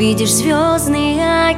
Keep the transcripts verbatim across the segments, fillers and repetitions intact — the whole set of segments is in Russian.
увидишь звездный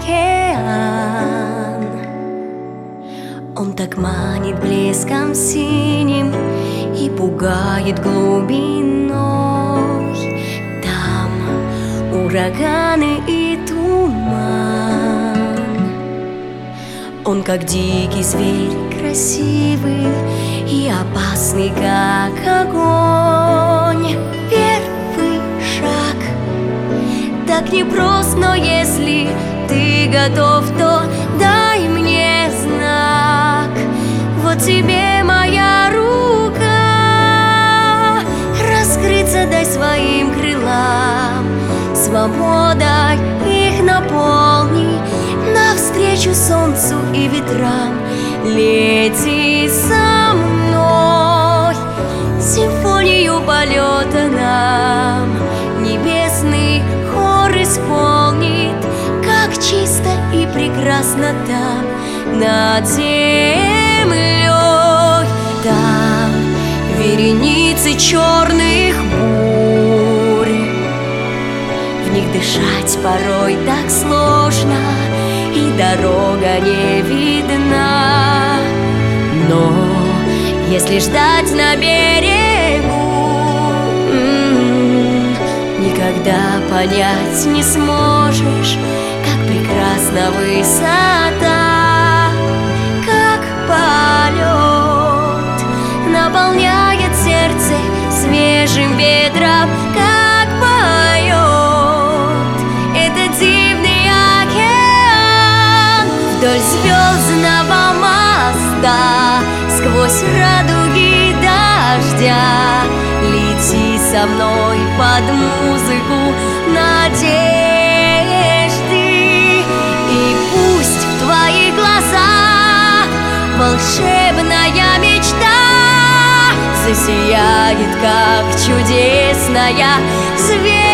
океан. Он так манит блеском синим и пугает глубиной. Там ураганы и туман. Он как дикий зверь, красивый и опасный, как огонь. Первый шаг так непрост, но если ты готов, то дай мне знак. Вот тебе моя рука, раскрыться дай своим крылам. Свободой их наполни, навстречу солнцу и ветрам. Лети со мной, симфонию полета нам небесный хор исполнит, как чисто и прекрасно там над землей. Там вереницы черных бурь, в них дышать порой так сложно, и дорога не видна. Но если ждать на берегу, м-м, никогда понять не сможешь, как прекрасна высота, как полет наполняет сердце свежим ветром, как поет этот дивный океан. Вдоль звездного моста, сквозь радуги дождя, лети со мной под музыку надежды. И пусть в твоих глазах волшебная мечта засияет, как чудесная звезда.